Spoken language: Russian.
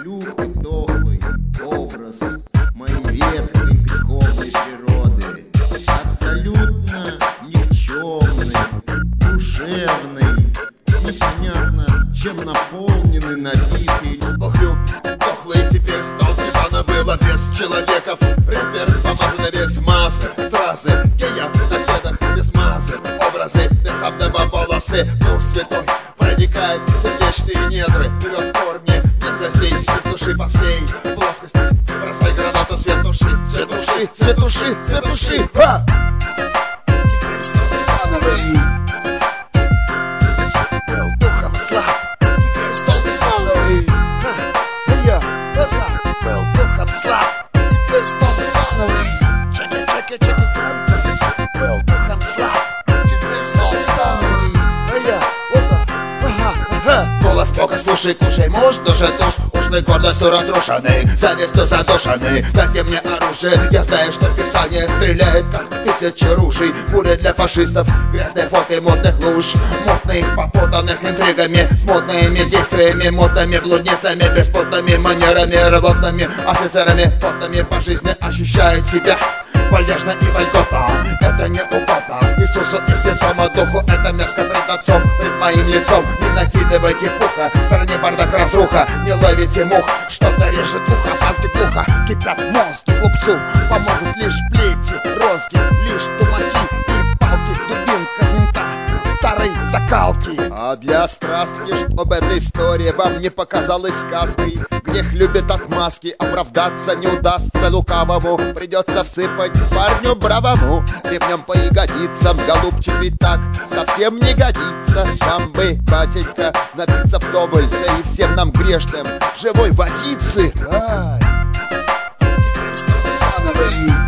Дух и дохлый образ моей ветхой греховной природы, абсолютно никчемный, душевный, непонятно чем наполненный, набитый. Бог любит, дохлый теперь стал, недавно было без человеков. Рэпер помазанный весь массы, фразы, геям на седах без массы, образы, бесславного волосы. Дух святой проникает в сердечные недры, берет корни мерзостей из души по всей плоскости. Бросай гранату, свет души, свет души, свет души, свет души. Ха! Теперь стал зановый. Был духом слаб, теперь стал зановый. Я был духом слаб, теперь стал зановый. Чеки, был духом слаб, теперь стал зановый. Голос Бога, слушай, кушай, муж, душа душ, ушной гордостью разрушенный, завистью задушенный. Дайте мне оружие, я знаю, что Писание стреляет, как тысячи ружей. Буря для фашистов, грязные фото модных луж, модных, попутанных интригами, с модными действиями, модными блудницами, беспутными манерами, работными офицерами, потными по жизни ощущает себя вальяжно и вольготно. Это не угодно Иисусу и Святому Духу, это мерзко пред Отцом, пред моим лицом. Не накидывайте пуха, в стране бардак, разруха, не ловите мух, что-то режет ухо, факты плохо, кипят мозги глупцу, помогут лишь плети, розги, лишь тумаки и палки, дубинка мента, старой закалки. А для страстки, чтоб эта история вам не показалась сказкой, грех любит отмазки, оправдаться не удастся лукавому, придется всыпать парню бравому ремнем по ягодицам. Голубчик, ведь так совсем не годится. Вам бы, батенька, напиться вдоволь, да и всем нам грешным живой водицы. Ай, теперь что заново.